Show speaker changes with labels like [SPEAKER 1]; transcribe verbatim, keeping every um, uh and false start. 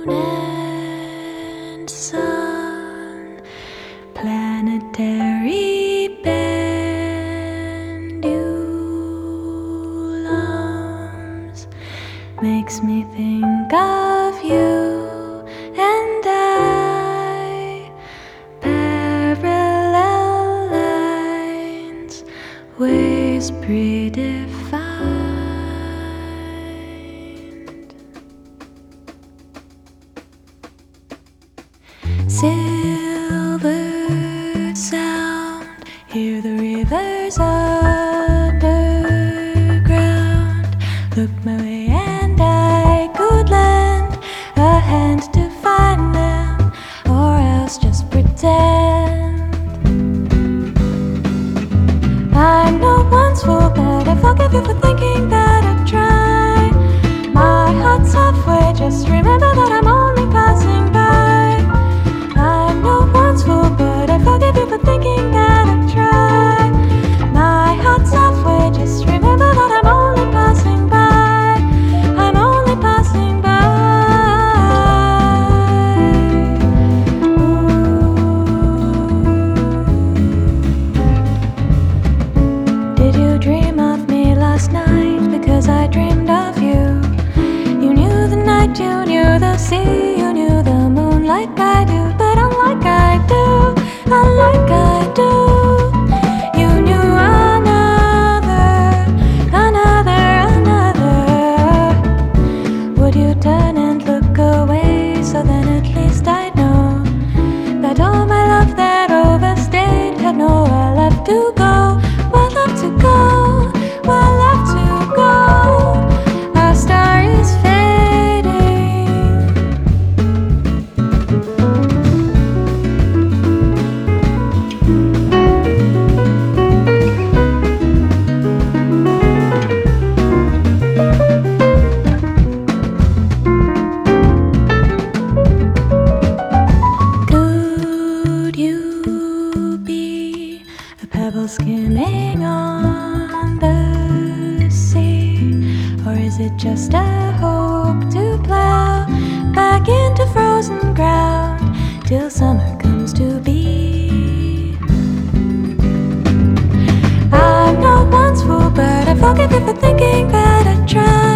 [SPEAKER 1] moon and sun, planetary pendulums, makes me think of you and I. Parallel lines, ways predefined. Silver sound, hear the rivers underground. Look my way and I could lend a hand to find them, or else just pretend. I'm no one's fool, but I forgive you for thinking that I'd try. My heart's halfway, just remember that I'm only passing by. I'm no one's fool, but I forgive you for thinking that I'd try. My heart's halfway, just remember that I'm only passing by. I'm only passing by. Ooh. Did you dream of me last night? Because I dreamed of you. You knew the night, you knew the sea, you knew the moon like I do. But unlike I do, unlike I do, you knew another, another, another. Would you turn and look away, so then at least I'd know that all my love that overstayed had nowhere left to go. Where left to go, where left to go. Our star is fading. Could you be a pebble skimming on the sea? Or is it just a hope to plow back into frozen ground till summer comes to be? I'm no one's fool, but I forgive you for thinking that I'd try.